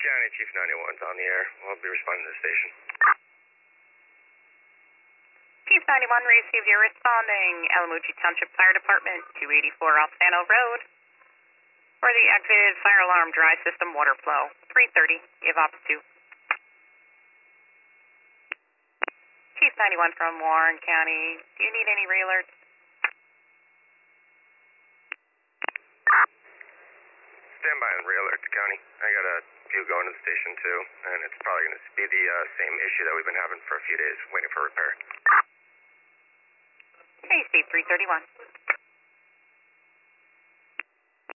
County, Chief 91's on the air. I'll be responding to the station. Chief 91, receive your responding. Alamucci Township Fire Department, 284 off Sano Road. For the activated fire alarm dry system water flow, 330, give ops 2. Chief 91 from Warren County, do you need any re-alerts? Stand by and re-alert the county. I got a few going to the station too, and it's probably going to be the same issue that we've been having for a few days, waiting for repair. AC 331.